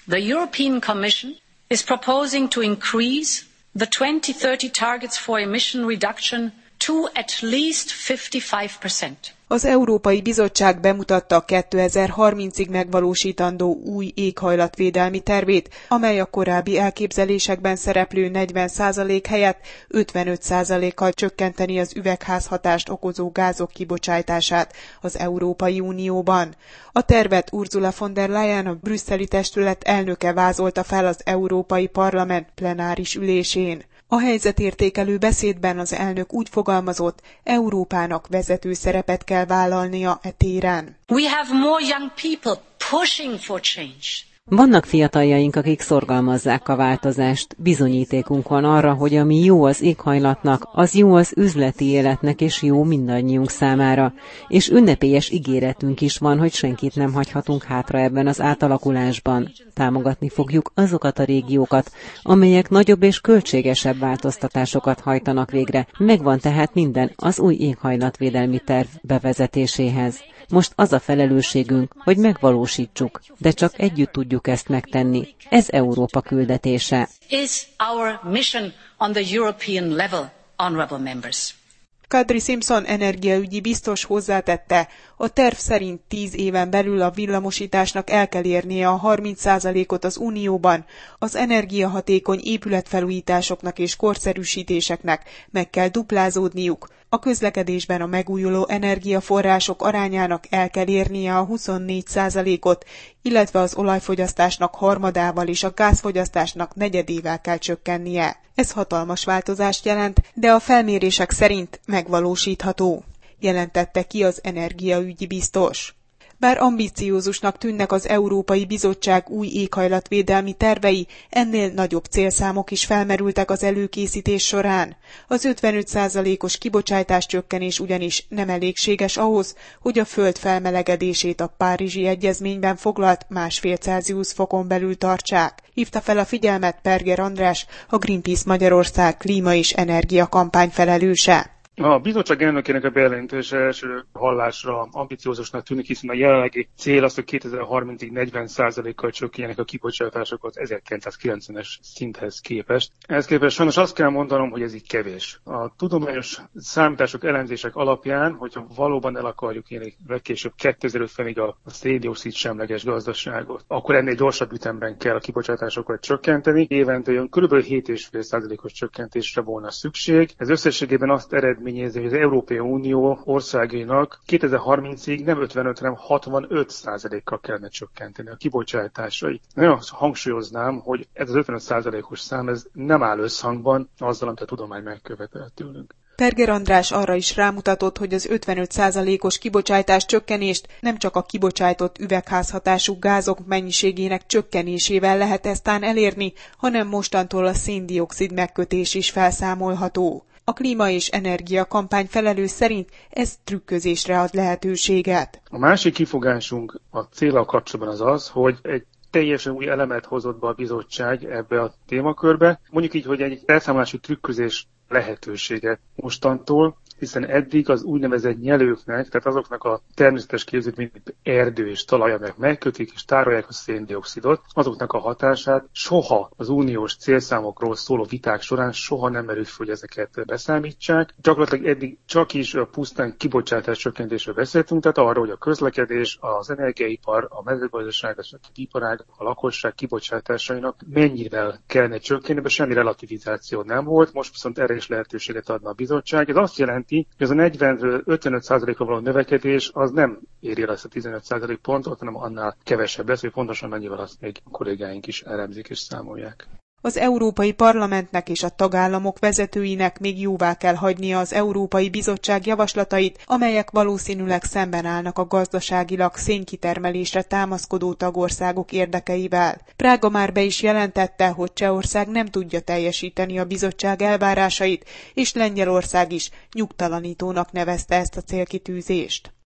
The European Commission is proposing to increase the 2030 targets for emission reduction to at least 55%. Az Európai Bizottság bemutatta 2030-ig megvalósítandó új éghajlatvédelmi tervét, amely a korábbi elképzelésekben szereplő 40% helyett 55%-kal csökkenteni az üvegházhatást okozó gázok kibocsátását az Európai Unióban. A tervet Ursula von der Leyen, a brüsszeli testület elnöke vázolta fel az Európai Parlament plenáris ülésén. A helyzetértékelő beszédben az elnök úgy fogalmazott, Európának vezető szerepet kell vállalnia e téren. We have more young people pushing for change. Vannak fiataljaink, akik szorgalmazzák a változást. Bizonyítékunk van arra, hogy ami jó az éghajlatnak, az jó az üzleti életnek és jó mindannyiunk számára. És ünnepélyes ígéretünk is van, hogy senkit nem hagyhatunk hátra ebben az átalakulásban. Támogatni fogjuk azokat a régiókat, amelyek nagyobb és költségesebb változtatásokat hajtanak végre. Megvan tehát minden az új éghajlatvédelmi terv bevezetéséhez. Most az a felelősségünk, hogy megvalósítsuk, de csak együtt tudjuk ezt megtenni. Ez Európa küldetése. Is our mission on the European level, honorable members. Kadri Simpson energiaügyi biztos hozzátette, a terv szerint 10 éven belül a villamosításnak el kell érnie a 30%-ot az Unióban, az energiahatékony épületfelújításoknak és korszerűsítéseknek meg kell duplázódniuk, a közlekedésben a megújuló energiaforrások arányának el kell érnie a 24%-ot, illetve az olajfogyasztásnak harmadával és a gázfogyasztásnak negyedével kell csökkennie. Ez hatalmas változást jelent, de a felmérések szerint megvalósítható, jelentette ki az energiaügyi biztos. Bár ambiciózusnak tűnnek az Európai Bizottság új éghajlatvédelmi tervei, ennél nagyobb célszámok is felmerültek az előkészítés során. Az 55%-os kibocsátás csökkenés ugyanis nem elégséges ahhoz, hogy a Föld felmelegedését a Párizsi Egyezményben foglalt 1,5 Celsius fokon belül tartsák. Hívta fel a figyelmet Perger András, a Greenpeace Magyarország klíma- és energiakampány felelőse. A bizottság elnökének a bejelentése első hallásra ambiciózusnak tűnik, hiszen a jelenlegi cél az, hogy 2030-ig 40%-kal csökkenjenek a kibocsátások az 1990-es szinthez képest. Ehhez képest sajnos azt kell mondanom, hogy ez így kevés. A tudományos számítások, elemzések alapján, hogyha valóban el akarjuk érni legkésőbb 2050-ig a szén-dioxid semleges gazdaságot, akkor ennél gyorsabb ütemben kell a kibocsátásokat csökkenteni. Évente olyan kb. 7,5%-os csökkentésre volna szükség. Ez összességében azt eredményezi, hogy az Európai Unió országainak 2030-ig nem 55, hanem 65%-kal kellene csökkenteni a kibocsátásait. Nagyon hangsúlyoznám, hogy ez az 55%-os szám ez nem áll összhangban azzal, amit a tudomány megkövetelt tőlünk. Perger András arra is rámutatott, hogy az 55%-os kibocsátás csökkenést nem csak a kibocsátott üvegházhatású gázok mennyiségének csökkenésével lehet eztán elérni, hanem mostantól a szén-dioxid megkötés is felszámolható. A klíma- és energiakampány felelős szerint ez trükközésre ad lehetőséget. A másik kifogásunk a céllal kapcsolatban az, hogy egy teljesen új elemet hozott be a bizottság ebbe a témakörbe. Mondjuk így, hogy egy elszámolási trükközés lehetősége mostantól, hiszen eddig az úgynevezett nyelőknek, tehát azoknak a természetes képződmény, mint erdő és talaj, amelyek megkötik és tárolják a szén-dioxidot, azoknak a hatását soha az uniós célszámokról szóló viták során soha nem merült fel, hogy ezeket beszámítsák. Gyakorlatilag eddig csak is pusztán kibocsátás csökkentésről beszéltünk, tehát arról, hogy a közlekedés, az energiaipar, a mezőgazdaság, az iparág, a lakosság kibocsátásainak mennyivel kellene csökkenni, de semmi relativizáció nem volt, most viszont erre is lehetőséget adna a bizottság. Ez azt jelenti, hogy ez a 40-ről 55%-ra való növekedés az nem éri el ezt a 15% pontot, hanem annál kevesebb lesz, hogy pontosan mennyivel azt még a kollégáink is elemzik és számolják. Az Európai Parlamentnek és a tagállamok vezetőinek még jóvá kell hagynia az Európai Bizottság javaslatait, amelyek valószínűleg szemben állnak a gazdaságilag szénkitermelésre támaszkodó tagországok érdekeivel. Prága már be is jelentette, hogy Csehország nem tudja teljesíteni a bizottság elvárásait, és Lengyelország is nyugtalanítónak nevezte ezt a célkitűzést.